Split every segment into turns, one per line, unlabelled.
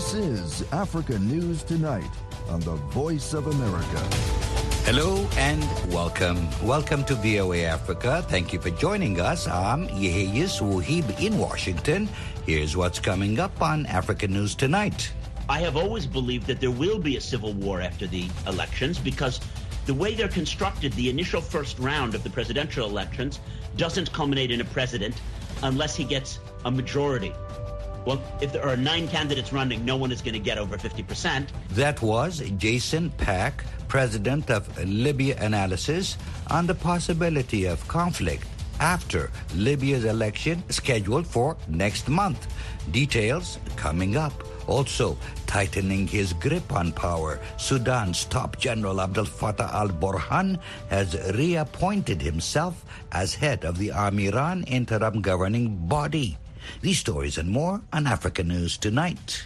This is Africa News Tonight on the Voice of America.
Hello and welcome. Welcome to VOA Africa. Thank you for joining us. I'm Yeheyes Wuhib in Washington. Here's what's coming up on Africa News Tonight.
I have always believed that there will be a civil war after the elections because the way they're constructed, the initial first round of the presidential elections doesn't culminate in a president unless he gets a majority. Well, if there are 9 candidates running, no one is going to get over 50%.
That was Jason Pack, president of Libya Analysis, on the possibility of conflict after Libya's election scheduled for next month. Details coming up. Also, tightening his grip on power, Sudan's top general Abdel Fattah al-Burhan has reappointed himself as head of the Amiran interim governing body. These stories and more on Africa News Tonight.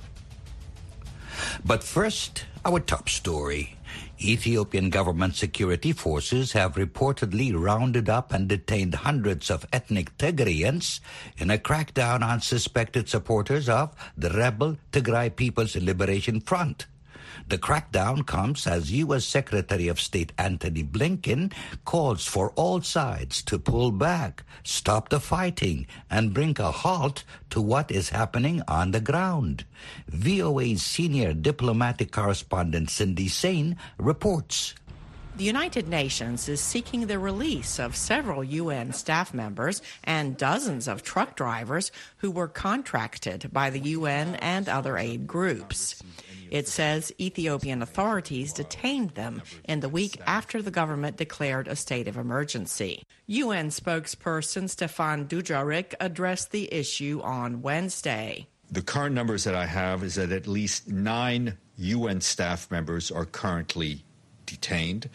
But first, our top story. Ethiopian government security forces have reportedly rounded up and detained hundreds of ethnic Tigrayans in a crackdown on suspected supporters of the rebel Tigray People's Liberation Front. The crackdown comes as U.S. Secretary of State Antony Blinken calls for all sides to pull back, stop the fighting, and bring a halt to what is happening on the ground. VOA's senior diplomatic correspondent Cindy Sain reports.
The United Nations is seeking the release of several UN staff members and dozens of truck drivers who were contracted by the UN and other aid groups. It says Ethiopian authorities detained them in the week after the government declared a state of emergency. UN spokesperson Stefan Dujarric addressed the issue on Wednesday.
The current numbers that I have is that at least 9 UN staff members are currently detained.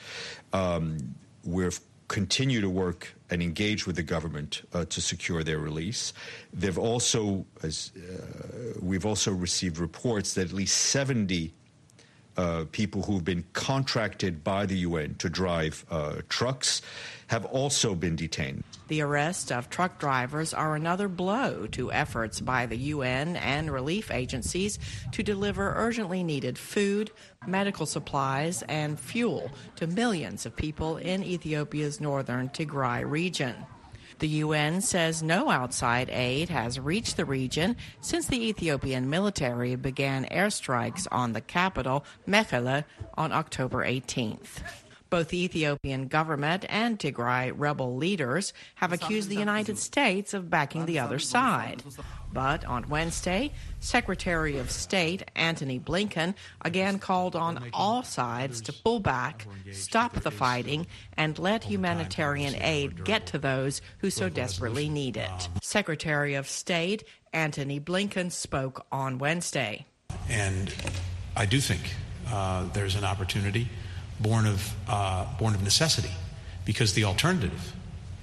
We've continued to work and engage with the government to secure their release. They've also, we've also received reports that at least 70 people who've been contracted by the UN to drive trucks have also been detained.
The arrest of truck drivers are another blow to efforts by the UN and relief agencies to deliver urgently needed food, medical supplies, and fuel to millions of people in Ethiopia's northern Tigray region. The UN says no outside aid has reached the region since the Ethiopian military began airstrikes on the capital, Mekelle, on October 18th. Both the Ethiopian government and Tigray rebel leaders have accused the United States of backing the other side. But on Wednesday, Secretary of State Antony Blinken again called on all sides to pull back, stop the fighting, and let humanitarian aid get to those who so desperately need it. Secretary of State Antony Blinken spoke on Wednesday.
And I do think there's an opportunity born of necessity, because the alternative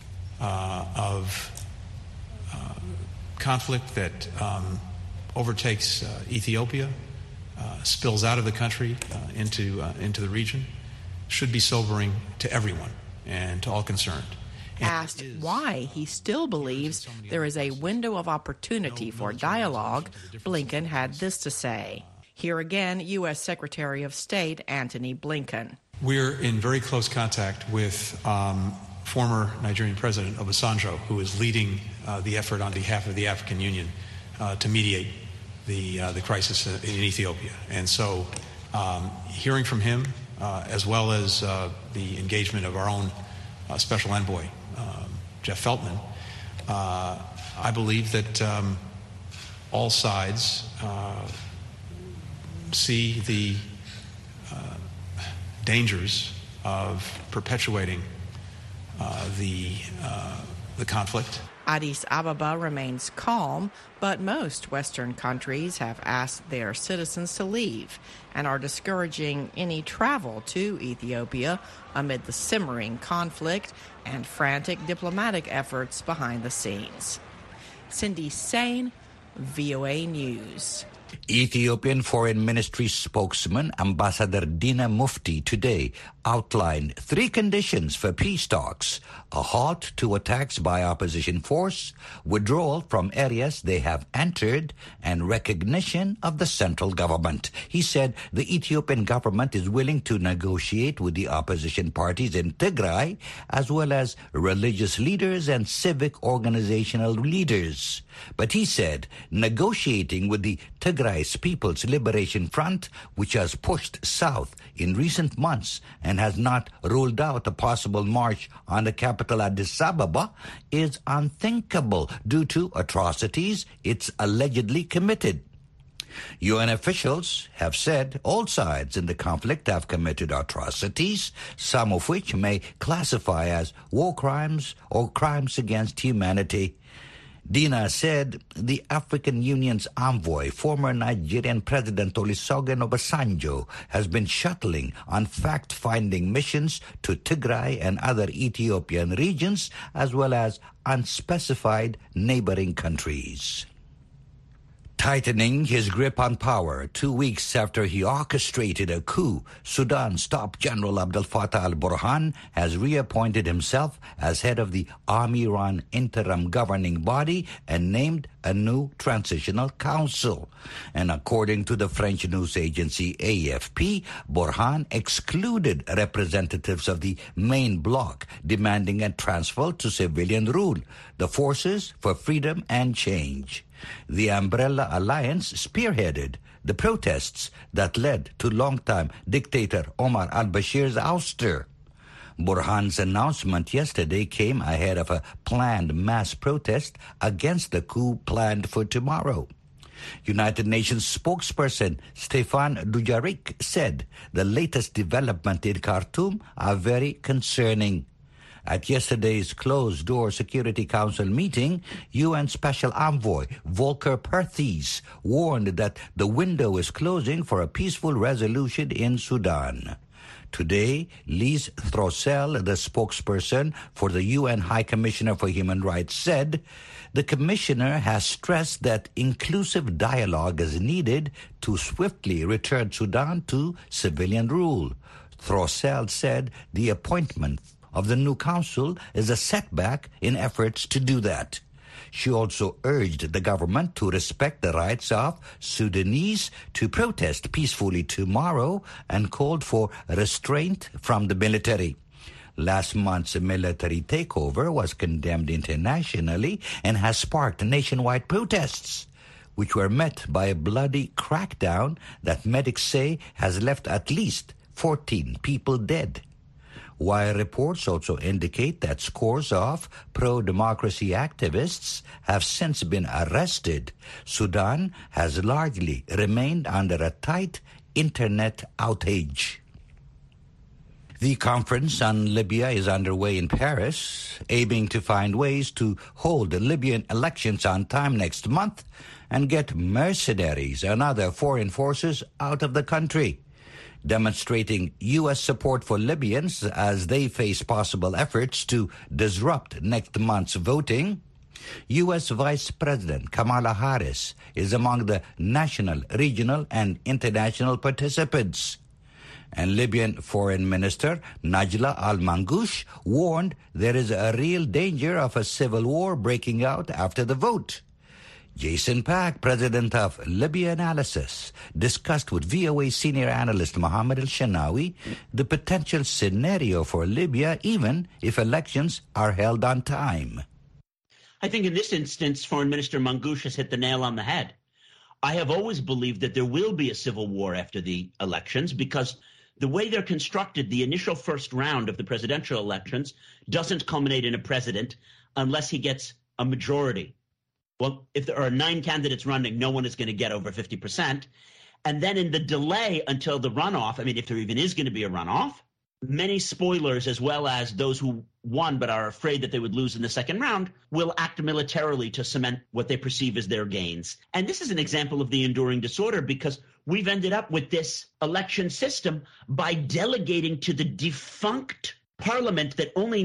of conflict that overtakes Ethiopia, spills out of the country into the region, should be sobering to everyone and to all concerned.
Asked why he still believes there is a window of opportunity for dialogue, Blinken had this to say. Here again, U.S. Secretary of State Antony Blinken.
We're in very close contact with former Nigerian President Obasanjo, who is leading the effort on behalf of the African Union to mediate the crisis in Ethiopia. And so hearing from him, as well as the engagement of our own special envoy, Jeff Feltman, I believe that all sides see the dangers of perpetuating the conflict.
Addis Ababa remains calm, but most Western countries have asked their citizens to leave and are discouraging any travel to Ethiopia amid the simmering conflict and frantic diplomatic efforts behind the scenes. Cindy Sain, VOA News.
Ethiopian Foreign Ministry spokesman Ambassador Dina Mufti today outlined 3 conditions for peace talks: a halt to attacks by opposition force, withdrawal from areas they have entered, and recognition of the central government. He said the Ethiopian government is willing to negotiate with the opposition parties in Tigray, as well as religious leaders and civic organizational leaders. But he said negotiating with the Tigray People's Liberation Front, which has pushed south in recent months and has not ruled out a possible march on the capital Addis Ababa, is unthinkable due to atrocities it's allegedly committed. UN officials have said all sides in the conflict have committed atrocities, some of which may classify as war crimes or crimes against humanity. Dina said the African Union's envoy, former Nigerian President Olusegun Obasanjo, has been shuttling on fact-finding missions to Tigray and other Ethiopian regions, as well as unspecified neighboring countries. Tightening his grip on power 2 weeks after he orchestrated a coup, Sudan's top general Abdel Fattah al-Burhan has reappointed himself as head of the army-run interim governing body and named a new transitional council. And according to the French news agency AFP, Burhan excluded representatives of the main bloc, demanding a transfer to civilian rule, the Forces for Freedom and Change. The Umbrella Alliance spearheaded the protests that led to longtime dictator Omar al-Bashir's ouster. Burhan's announcement yesterday came ahead of a planned mass protest against the coup planned for tomorrow. United Nations spokesperson Stefan Dujarric said the latest development in Khartoum are very concerning. At yesterday's closed-door Security Council meeting, UN Special Envoy Volker Perthes warned that the window is closing for a peaceful resolution in Sudan. Today, Lise Throssell, the spokesperson for the UN High Commissioner for Human Rights, said the commissioner has stressed that inclusive dialogue is needed to swiftly return Sudan to civilian rule. Throssell said the appointment of the new council is a setback in efforts to do that. She also urged the government to respect the rights of Sudanese to protest peacefully tomorrow and called for restraint from the military. Last month's military takeover was condemned internationally and has sparked nationwide protests, which were met by a bloody crackdown that medics say has left at least 14 people dead. While reports also indicate that scores of pro-democracy activists have since been arrested, Sudan has largely remained under a tight internet outage. The conference on Libya is underway in Paris, aiming to find ways to hold the Libyan elections on time next month and get mercenaries and other foreign forces out of the country, demonstrating U.S. support for Libyans as they face possible efforts to disrupt next month's voting. U.S. Vice President Kamala Harris is among the national, regional, and international participants. And Libyan Foreign Minister Najla al-Mangoush warned there is a real danger of a civil war breaking out after the vote. Jason Pak, president of Libya Analysis, discussed with VOA senior analyst Mohammed El-Shanawi the potential scenario for Libya even if elections are held on time.
I think in this instance, Foreign Minister Mangoush has hit the nail on the head. I have always believed that there will be a civil war after the elections because the way they're constructed, the initial first round of the presidential elections doesn't culminate in a president unless he gets a majority. Well, if there are 9 candidates running, no one is going to get over 50%. And then in the delay until the runoff, I mean, if there even is going to be a runoff, many spoilers, as well as those who won but are afraid that they would lose in the second round, will act militarily to cement what they perceive as their gains. And this is an example of the enduring disorder because we've ended up with this election system by delegating to the defunct parliament that only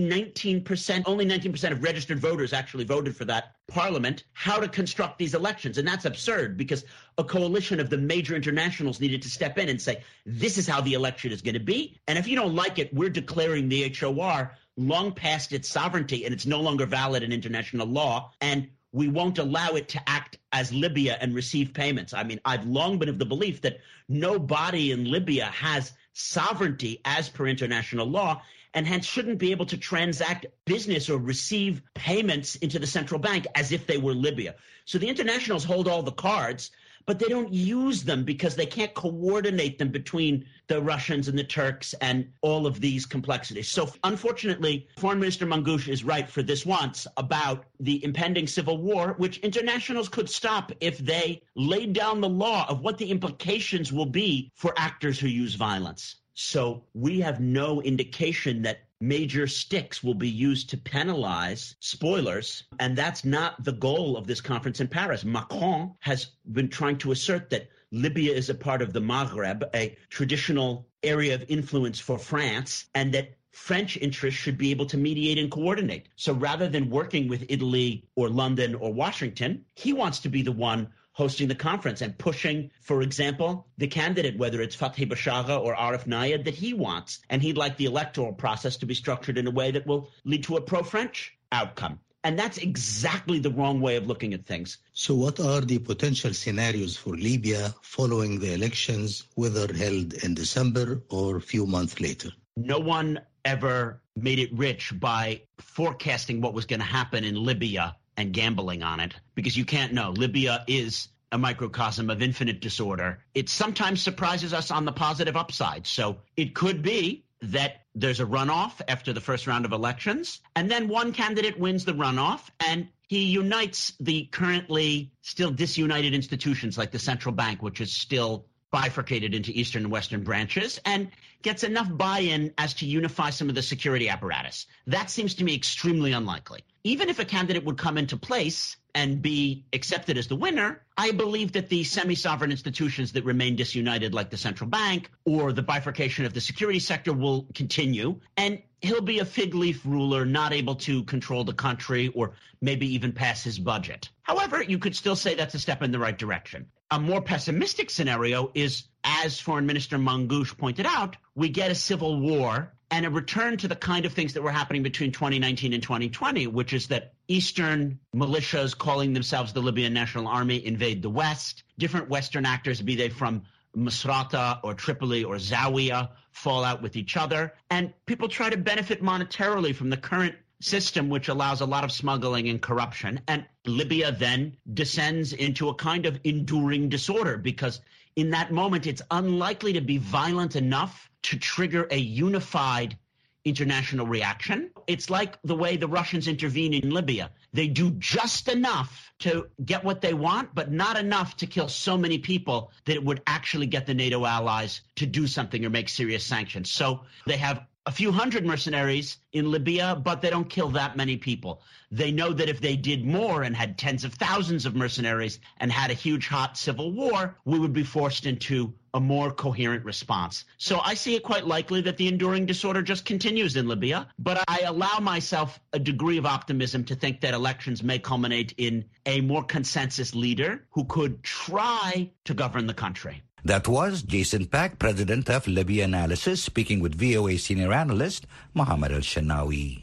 19% of registered voters actually voted for that parliament, how to construct these elections. And that's absurd because a coalition of the major internationals needed to step in and say, this is how the election is going to be. And if you don't like it, we're declaring the HOR long past its sovereignty and it's no longer valid in international law. And we won't allow it to act as Libya and receive payments. I mean, I've long been of the belief that no body in Libya has sovereignty as per international law and hence shouldn't be able to transact business or receive payments into the central bank as if they were Libya. So the internationals hold all the cards, but they don't use them because they can't coordinate them between the Russians and the Turks and all of these complexities. So unfortunately, Foreign Minister Mangoush is right for this once about the impending civil war, which internationals could stop if they laid down the law of what the implications will be for actors who use violence. So we have no indication that major sticks will be used to penalize spoilers, and that's not the goal of this conference in Paris. Macron has been trying to assert that Libya is a part of the Maghreb, a traditional area of influence for France, and that French interests should be able to mediate and coordinate. So rather than working with Italy or London or Washington, he wants to be the one hosting the conference and pushing, for example, the candidate, whether it's Fathi Bashagha or Arif Nayed, that he wants. And he'd like the electoral process to be structured in a way that will lead to a pro-French outcome. And that's exactly the wrong way of looking at things.
So what are the potential scenarios for Libya following the elections, whether held in December or a few months later?
No one ever made it rich by forecasting what was going to happen in Libya and gambling on it, because you can't know. Libya is a microcosm of infinite disorder. It sometimes surprises us on the positive upside. So it could be that there's a runoff after the first round of elections, and then one candidate wins the runoff, and he unites the currently still disunited institutions like the central bank, which is still bifurcated into eastern and western branches, and gets enough buy-in as to unify some of the security apparatus. That seems to me extremely unlikely. Even if a candidate would come into place and be accepted as the winner, I believe that the semi-sovereign institutions that remain disunited, like the central bank or the bifurcation of the security sector, will continue. And he'll be a fig leaf ruler, not able to control the country or maybe even pass his budget. However, you could still say that's a step in the right direction. A more pessimistic scenario is, as Foreign Minister Mangoush pointed out, we get a civil war and a return to the kind of things that were happening between 2019 and 2020, which is that Eastern militias calling themselves the Libyan National Army invade the West. Different Western actors, be they from Misrata or Tripoli or Zawiya, fall out with each other. And people try to benefit monetarily from the current system, which allows a lot of smuggling and corruption. And Libya then descends into a kind of enduring disorder, because in that moment, it's unlikely to be violent enough to trigger a unified international reaction. It's like the way the Russians intervene in Libya. They do just enough to get what they want, but not enough to kill so many people that it would actually get the NATO allies to do something or make serious sanctions. So they have a few hundred mercenaries in Libya, but they don't kill that many people. They know that if they did more and had tens of thousands of mercenaries and had a huge hot civil war, we would be forced into a more coherent response. So I see it quite likely that the enduring disorder just continues in Libya, but I allow myself a degree of optimism to think that elections may culminate in a more consensus leader who could try to govern the country.
That was Jason Pak, president of Libya Analysis, speaking with VOA senior analyst Mohammed Al-Shanawi.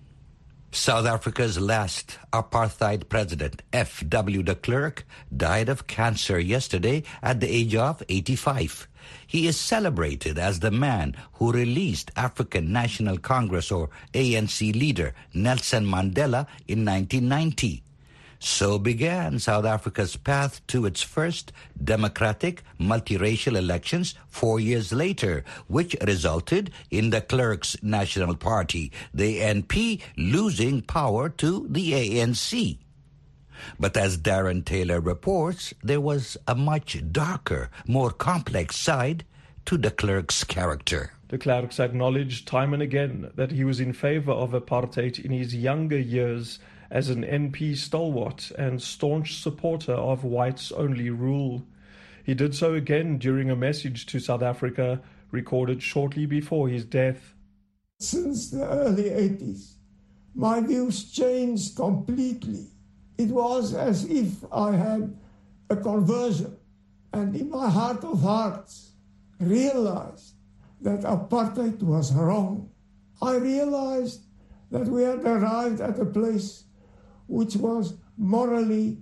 South Africa's last apartheid president, F.W. de Klerk, died of cancer yesterday at the age of 85. He is celebrated as the man who released African National Congress, or ANC, leader Nelson Mandela in 1990. So began South Africa's path to its first democratic, multiracial elections 4 years later, which resulted in de Klerk's National Party, the NP, losing power to the ANC. But as Darren Taylor reports, there was a much darker, more complex side to de Klerk's character.
De Klerk acknowledged time and again that he was in favor of apartheid in his younger years as an NP stalwart and staunch supporter of whites-only rule. He did so again during a message to South Africa recorded shortly before his death.
Since the early 80s, my views changed completely. It was as if I had a conversion, and in my heart of hearts realized that apartheid was wrong. I realized that we had arrived at a place which was morally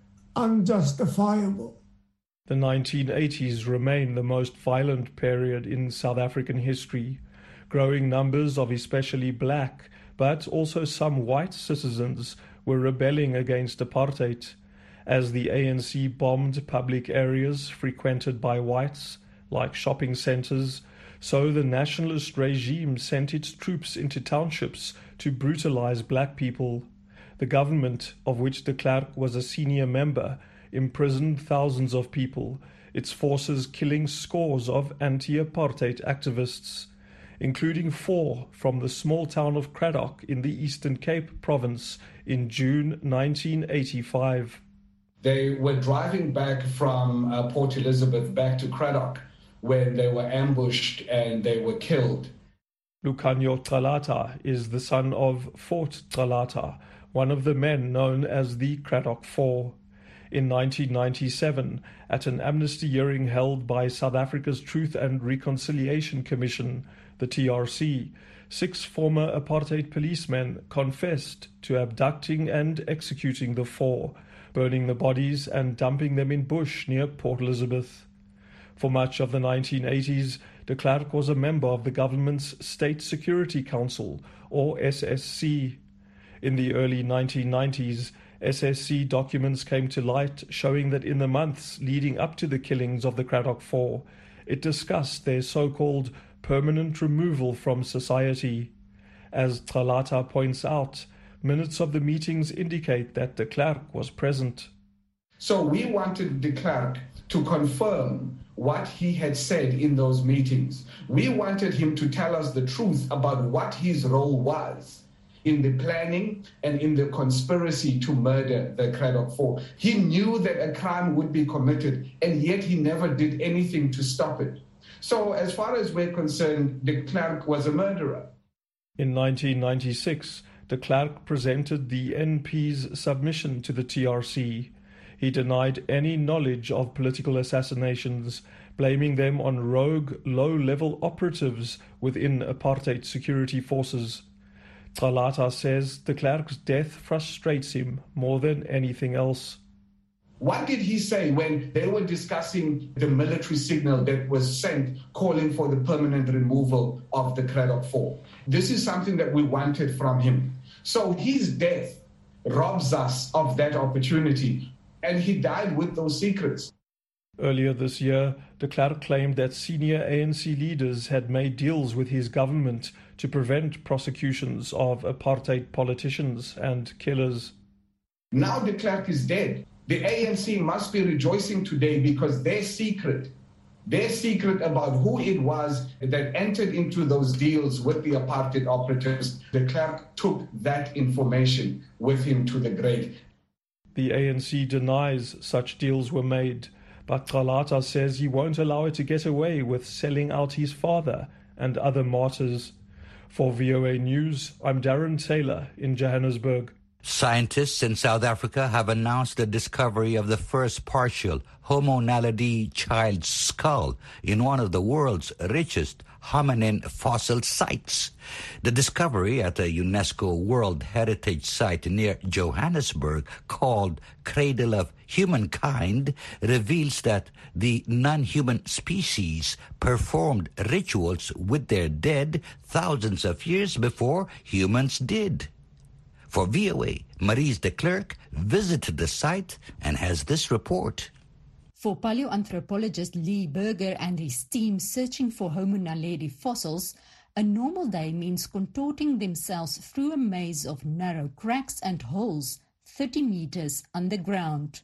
unjustifiable.
The 1980s remain the most violent period in South African history. Growing numbers of especially black, but also some white citizens were rebelling against apartheid, as the ANC bombed public areas frequented by whites, like shopping centers. So the nationalist regime sent its troops into townships to brutalize black people. The government, of which de Klerk was a senior member, imprisoned thousands of people, its forces killing scores of anti-apartheid activists, including 4 from the small town of Cradock in the Eastern Cape province in June 1985.
They were driving back from Port Elizabeth back to Cradock when they were ambushed and they were killed.
Lucanio Tralata is the son of Fort Tralata, one of the men known as the Cradock Four. In 1997, at an amnesty hearing held by South Africa's Truth and Reconciliation Commission, the TRC, 6 former apartheid policemen confessed to abducting and executing the 4, burning the bodies and dumping them in bush near Port Elizabeth. For much of the 1980s, de Klerk was a member of the government's State Security Council, or SSC. In the early 1990s, SSC documents came to light showing that in the months leading up to the killings of the Cradock Four, it discussed their so-called permanent removal from society. As Tralata points out, minutes of the meetings indicate that de Klerk was present.
So we wanted de Klerk to confirm what he had said in those meetings. We wanted him to tell us the truth about what his role was in the planning and in the conspiracy to murder the Cradock Four. He knew that a crime would be committed, and yet he never did anything to stop it. So as far as we're concerned, de Klerk was a murderer.
In 1996, de Klerk presented the NP's submission to the TRC. He denied any knowledge of political assassinations, blaming them on rogue, low-level operatives within apartheid security forces. Tralata says de Klerk's death frustrates him more than anything else.
What did he say when they were discussing the military signal that was sent calling for the permanent removal of the Cradock Four? This is something that we wanted from him. So his death robs us of that opportunity, and he died with those secrets.
Earlier this year, de Klerk claimed that senior ANC leaders had made deals with his government to prevent prosecutions of apartheid politicians and killers.
Now de Klerk is dead. The ANC must be rejoicing today because their secret about who it was that entered into those deals with the apartheid operatives, de Klerk took that information with him to the grave.
The ANC denies such deals were made, but Tralata says he won't allow it to get away with selling out his father and other martyrs. For VOA News, I'm Darren Taylor in Johannesburg.
Scientists in South Africa have announced the discovery of the first partial Homo naledi child skull in one of the world's richest hominin fossil sites. The discovery at a UNESCO World Heritage Site near Johannesburg, called Cradle of Humankind, reveals that the non-human species performed rituals with their dead thousands of years before humans did. For VOA, Maries de Klerk visited the site and has this report.
For paleoanthropologist Lee Berger and his team searching for Homo naledi fossils, a normal day means contorting themselves through a maze of narrow cracks and holes 30 meters underground.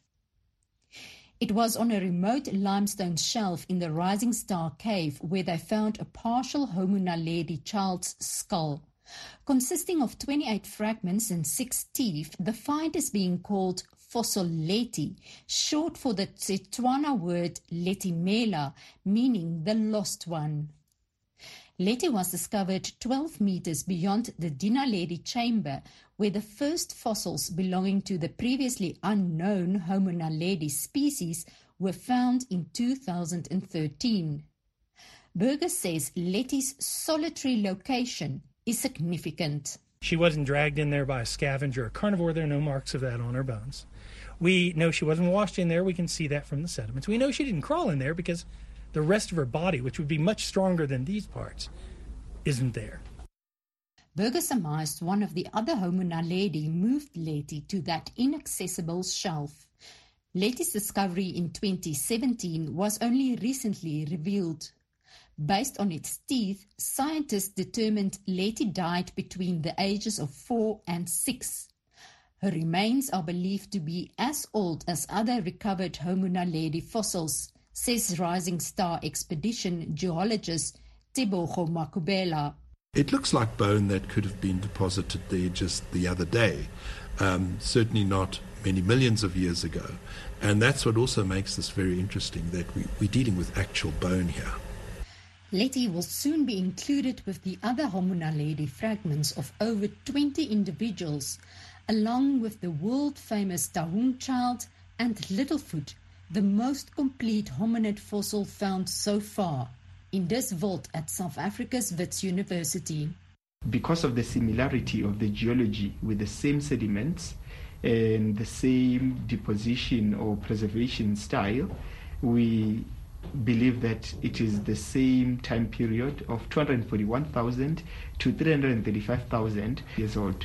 It was on a remote limestone shelf in the Rising Star Cave where they found a partial Homo naledi child's skull. Consisting of 28 fragments and 6 teeth, the find is being called Fossoleti, short for the Setswana word letimela, meaning the lost one. Leti was discovered 12 meters beyond the Dinaledi chamber, where the first fossils belonging to the previously unknown Homo naledi species were found in 2013. Berger says Leti's solitary location is significant.
She wasn't dragged in there by a scavenger or carnivore. There are no marks of that on her bones. We know she wasn't washed in there. We can see that from the sediments. We know she didn't crawl in there because the rest of her body, which would be much stronger than these parts, isn't there.
Berger surmised one of the other Homo naledi moved Leti to that inaccessible shelf. Leti's discovery in 2017 was only recently revealed. Based on its teeth, scientists determined Leti died between the ages of 4 and 6. Her remains are believed to be as old as other recovered Homo naledi fossils, says Rising Star Expedition geologist Tebogo Makubela.
It looks like bone that could have been deposited there just the other day, certainly not many millions of years ago. And that's what also makes this very interesting, that we're dealing with actual bone here.
Leti will soon be included with the other Homo naledi fragments of over 20 individuals, along with the world-famous Taung child and Littlefoot, the most complete hominid fossil found so far, in this vault at South Africa's Wits University.
Because of the similarity of the geology with the same sediments and the same deposition or preservation style, we believe that it is the same time period of 241,000 to 335,000 years old.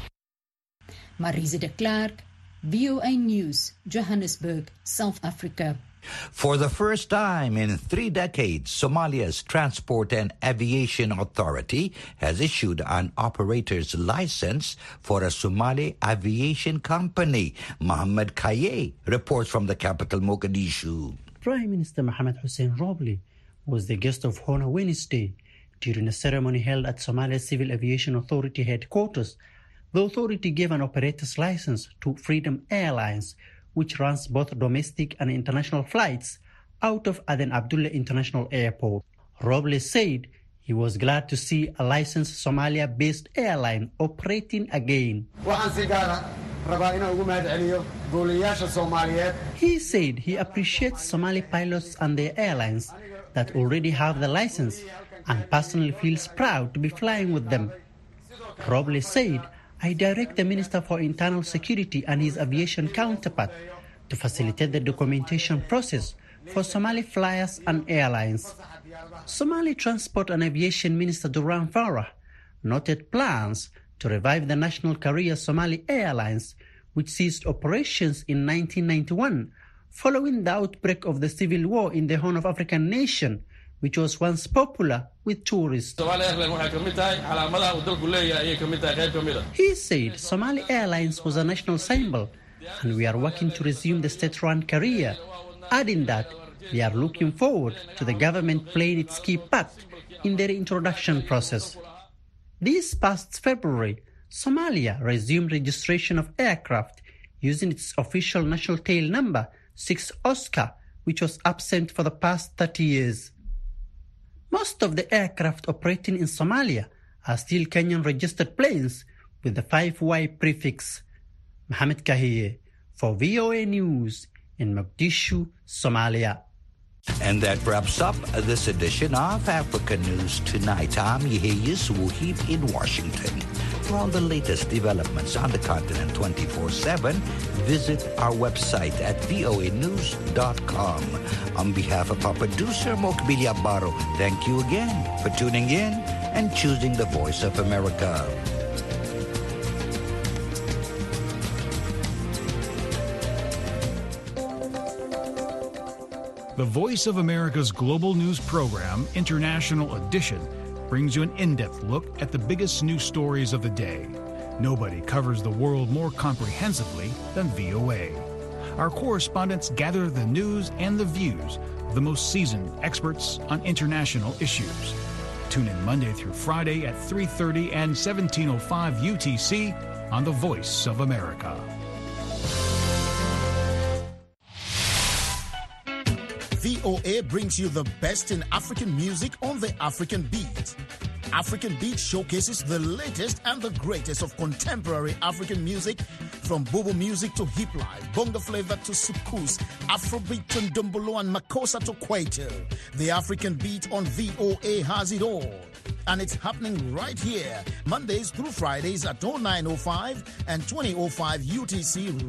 Marise de Klerk, VOA News, Johannesburg, South Africa.
For the first time in 3 decades, Somalia's Transport and Aviation Authority has issued an operator's license for a Somali aviation company. Mohammed Kaye reports from the capital, Mogadishu.
Prime Minister Mohamed Hussein Roble was the guest of honor Wednesday during a ceremony held at Somalia's Civil Aviation Authority headquarters. The authority gave an operator's license to Freedom Airlines, which runs both domestic and international flights out of Aden Abdullah International Airport. Roble said he was glad to see a licensed Somalia-based airline operating again. He said he appreciates Somali pilots and their airlines that already have the license and personally feels proud to be flying with them. Roble said, "I direct the Minister for Internal Security and his aviation counterpart to facilitate the documentation process for Somali flyers and airlines." Somali Transport and Aviation Minister Duran Farah noted plans to revive the national carrier Somali Airlines, which ceased operations in 1991 following the outbreak of the civil war in the Horn of African nation, which was once popular with tourists. He said Somali Airlines was a national symbol and we are working to resume the state-run career, adding that they are looking forward to the government playing its key part in the reintroduction process. This past February, Somalia resumed registration of aircraft using its official national tail number 6 Oscar, which was absent for the past 30 years. Most of the aircraft operating in Somalia are still Kenyan-registered planes with the 5Y prefix. Mohamed Kahiye for VOA News in Mogadishu, Somalia.
And that wraps up this edition of Africa News Tonight. I'm Yeheyes Wuhib in Washington. For all the latest developments on the continent 24/7, visit our website at voanews.com. On behalf of our producer, Mokbilia Baro, thank you again for tuning in and choosing the Voice of America.
The Voice of America's global news program, International Edition, brings you an in-depth look at the biggest news stories of the day. Nobody covers the world more comprehensively than VOA. Our correspondents gather the news and the views of the most seasoned experts on international issues. Tune in Monday through Friday at 3:30 and 17:05 UTC on The Voice of America.
VOA brings you the best in African music on the African Beat. African Beat showcases the latest and the greatest of contemporary African music, from Bobo music to hip life, bongo flavor to soukous, Afrobeat to ndombolo and makossa to kwaito. The African Beat on VOA has it all. And it's happening right here, Mondays through Fridays at 09:05 and 20:05 UTC